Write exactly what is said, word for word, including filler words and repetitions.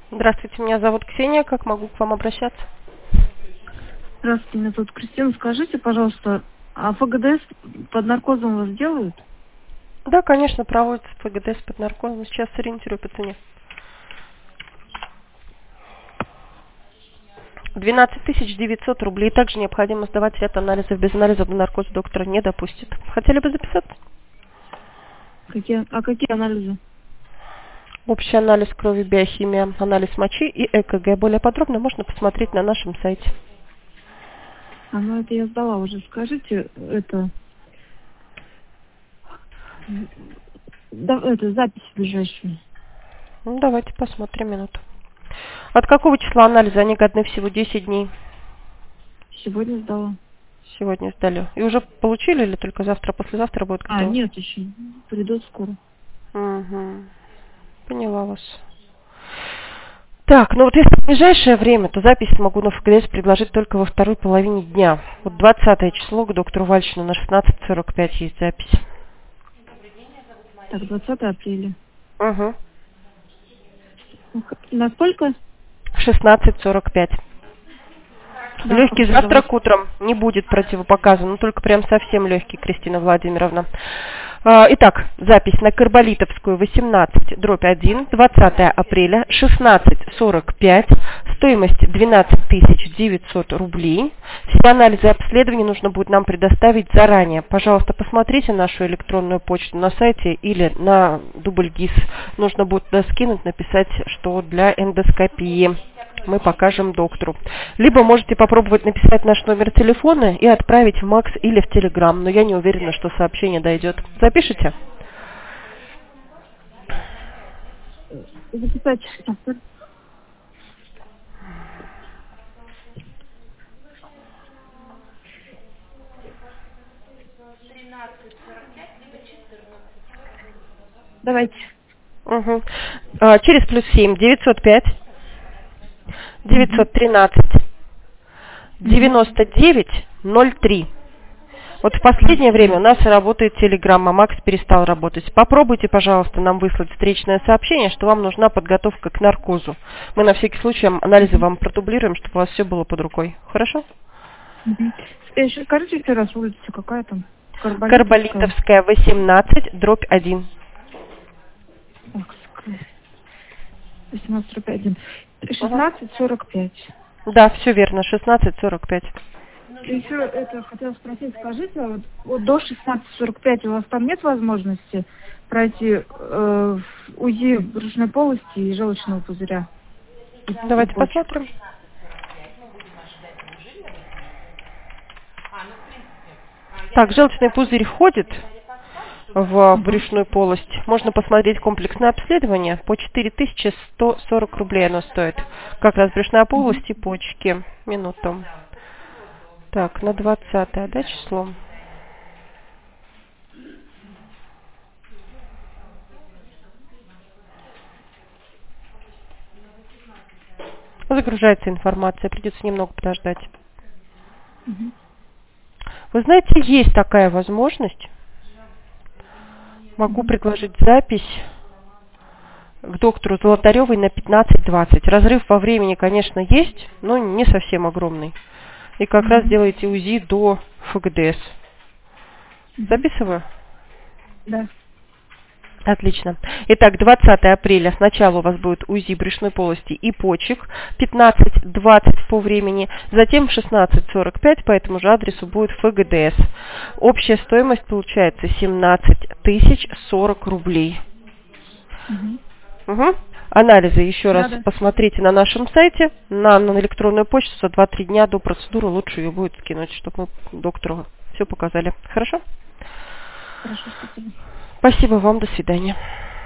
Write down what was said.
Здравствуйте, меня зовут Ксения. Как могу к вам обращаться? Здравствуйте, меня зовут Кристина. Скажите, пожалуйста, а ФГДС под наркозом у вас делают? Да, конечно, проводится ФГДС под наркозом. Сейчас сориентирую по цене. двенадцать тысяч девятьсот рублей. Также необходимо сдавать ряд анализов. Без анализов до наркоза доктора не допустит. Хотели бы записаться? Какие, а какие анализы? Общий анализ крови, биохимия, анализ мочи и ЭКГ. Более подробно можно посмотреть на нашем сайте. А ну это я сдала уже. Скажите, это... Да, это запись ближайшую. Ну, давайте посмотрим минуту. От какого числа анализа? Они годны всего десять дней. Сегодня сдала. Сегодня сдали. И уже получили или только завтра, послезавтра будет готово? А, нет еще. Придут скоро. Угу. Поняла вас. Так, ну вот если в ближайшее время, то запись могу на ФГДС предложить только во второй половине дня. Вот двадцатое число к доктору Вальшину на шестнадцать сорок пять есть запись. Так, двадцатое апреля. Угу. На сколько? шестнадцать сорок пять. Да, Легкий хорошо, завтрак давайте. утром не будет противопоказан, ну только прям совсем легкий, Кристина Владимировна. А, Итак, запись на Карболитовскую восемнадцать дробь один, двадцатое апреля, шестнадцать сорок пять, стоимость двенадцать тысяч девятьсот рублей. Все анализы и обследования нужно будет нам предоставить заранее. Пожалуйста, посмотрите нашу электронную почту на сайте или на дубль ГИС. Нужно будет туда скинуть, написать, что для эндоскопии. Мы покажем доктору. Либо можете попробовать написать наш номер телефона и отправить в Макс или в Телеграм, но я не уверена, что сообщение дойдет. Запишите? Записать. Давайте. Угу. А, через плюс семь, девятьсот пять, девятьсот тринадцать, девяносто девять ноль три. Вот в последнее время у нас работает Телеграм, а Макс перестал работать. Попробуйте, пожалуйста, нам выслать встречное сообщение, что вам нужна подготовка к наркозу. Мы на всякий случай анализы вам продублируем, чтобы у вас все было под рукой. Хорошо? Угу. Еще скажите еще раз улица какая там? Карболитовская. Карболитовская восемнадцать дробь один. восемнадцать сорок один. шестнадцать сорок пять. Да, все верно, шестнадцать сорок пять. И еще это хотела спросить, скажите, вот, вот до шестнадцать сорок пять у вас там нет возможности пройти э, УЗИ брюшной полости и желчного пузыря? Давайте посмотрим. Так, желчный пузырь входит в брюшную полость. Можно посмотреть комплексное обследование. По четыре тысячи сто сорок рублей оно стоит. Как раз брюшная полость и почки. Минуту. Так, на двадцатое, да, число? Загружается информация, придется немного подождать. Угу. Вы знаете, есть такая возможность. Могу предложить запись к доктору Золотаревой на пятнадцать двадцать. Разрыв во времени, конечно, есть, но не совсем огромный. И как mm-hmm. раз делаете УЗИ до ФГДС. Записываю? Да. Отлично. Итак, двадцатое апреля сначала у вас будет УЗИ брюшной полости и почек, пятнадцать двадцать по времени, затем шестнадцать сорок пять по этому же адресу будет ФГДС. Общая стоимость получается семнадцать тысяч сорок рублей. Угу. Угу. Анализы еще раз Да-да. посмотрите на нашем сайте, на, на электронную почту за два-три дня до процедуры лучше ее будет скинуть, чтобы мы доктору все показали. Хорошо? Хорошо, спасибо. Спасибо вам, до свидания.